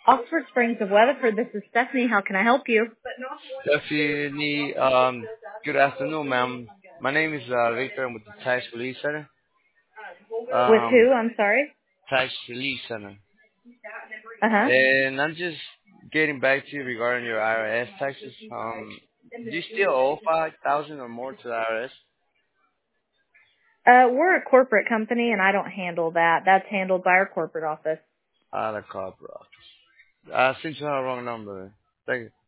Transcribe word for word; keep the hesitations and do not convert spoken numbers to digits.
Oxford Springs of Weatherford, this is Stephanie. How can I help you? Stephanie, um, good afternoon, ma'am. My name is uh, Victor. I'm with the Tax Relief Center. With Um, who? I'm sorry. Tax Relief Center. Uh-huh. And I'm just getting back to you regarding your I R S taxes. Um, do you still owe five thousand or more to the I R S? Uh, we're a corporate company, and I don't handle that. That's handled by our corporate office. Ah, the corporate office. I sent you the wrong number. Thank you.